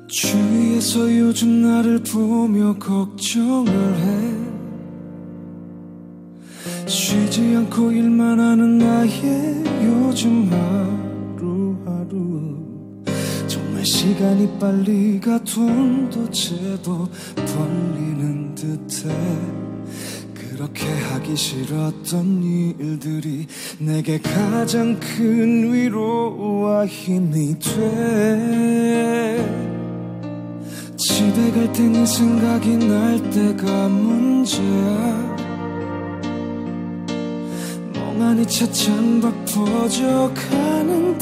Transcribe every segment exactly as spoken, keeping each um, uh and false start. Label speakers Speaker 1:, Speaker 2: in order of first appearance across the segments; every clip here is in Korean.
Speaker 1: 주위에서 요즘 나를 보며 걱정을 해. 쉬지 않고 일만 하는 나의 요즘 하루하루, 정말 시간이 빨리 가 돈도 제법 벌리는 듯해. 그렇게 하기 싫었던 일들이 내게 가장 큰 위로와 힘이 돼. 집에 갈 때 네 생각이 날 때가 문제야. 멍하니 차창밖 퍼져가는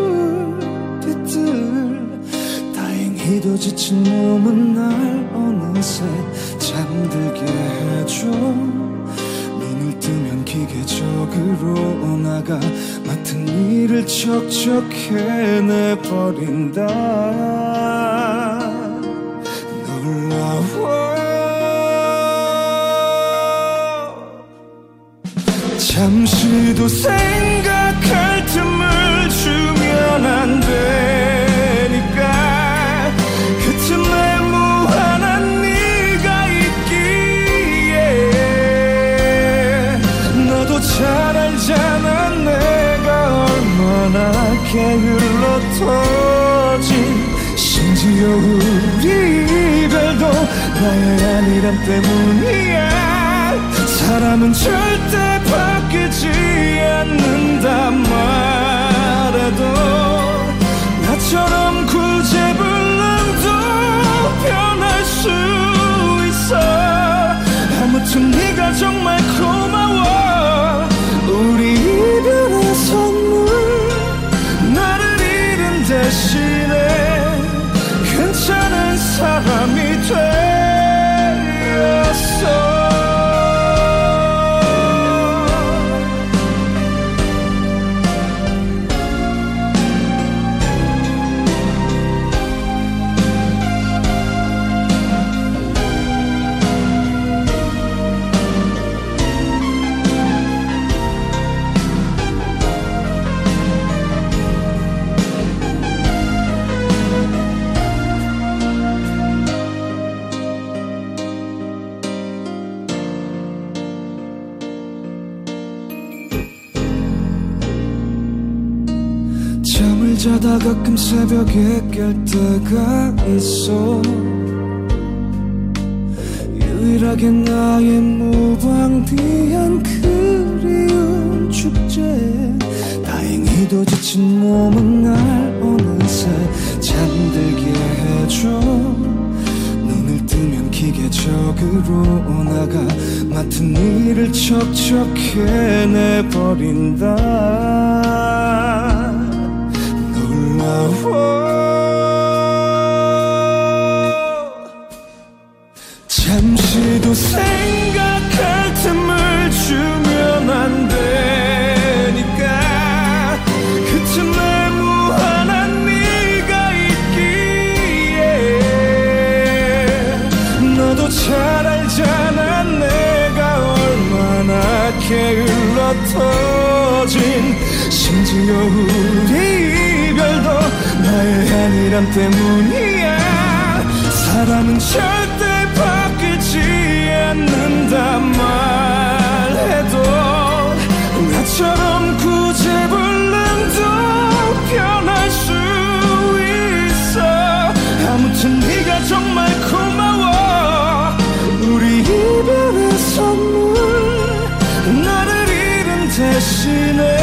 Speaker 1: 불빛들, 다행히도 지친 몸은 날 어느새 잠들게 해줘. 눈을 뜨면 기계적으로 나가 맡은 일을 척척 해내버린다. 놀라워. 잠시도 생각할 틈을 주면 안 되니까. 그 틈에 무한한 네가 있기에. 너도 잘 알잖아 내가 얼마나 게을러 터진, 심지어 우리 이별도 나의 아니람 때문이야. 사람은 절대 바뀌지 않는다 말해도, 나처럼 구제불능도 변할 수 있어. 아무튼 네가 정말 고마워. 우리 이별의 선물, 나를 잃은 대신에 괜찮은 사람이 되었어. 잠을 자다 가끔 새벽에 깰 때가 있어. 유일하게 나의 무방비한 그리운 축제. 다행히도 지친 몸은 날 어느새 잠들게 해줘. 눈을 뜨면 기계적으로 나가 맡은 일을 척척 해내버린다. 잠시도 생각할 틈을 주면 안 되니까. 그 틈에 무한한 네가 있기에. 너도 잘 알잖아 내가 얼마나 게을러 터진, 심지어 우리 이별도 나의 아니람 때문이야. 사람은 절대 바뀌지 않는다 말해도, 나처럼 구제불능도 변할 수 있어. 아무튼 네가 정말 고마워. 우리 이별의 선물, 나를 잃은 대신에